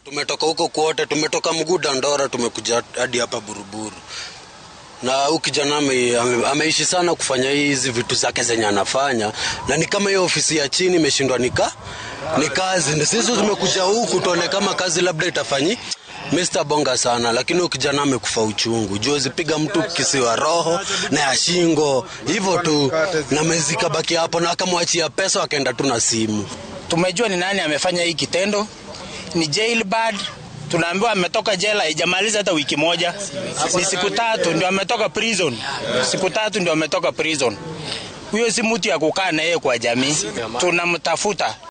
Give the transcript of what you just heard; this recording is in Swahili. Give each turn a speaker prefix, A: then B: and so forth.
A: Tumetoka huko kwote, tumetoka Mguda Ndora, tumekuja hadi hapa Buruburu. Na huyu kijana ameishi sana kufanya hizi vitu zake zenye anafanya, na ni kama hiyo ofisi ya chini imeshindwa ni kazi. Sisi tumekuja huku tuone kama kazi labda itafanyi Mr. Bonga sana, lakini huyu kijana amekufa uchungu. Juzi piga mtu kisiwa roho na ya shingo hivyo tu, na mezika baki hapo, na akamwachia pesa akaenda tu na simu.
B: Tumejua ni nani amefanya hii kitendo, ni jailbird. Tunaambiwa ametoka jela, haijamaliza hata wiki moja. Ni siku 3 ndio ametoka prison. Siku 3 ndio ametoka prison. Huyo si mtu ya kukaa na yeye kwa jamii. Tunamtafuta.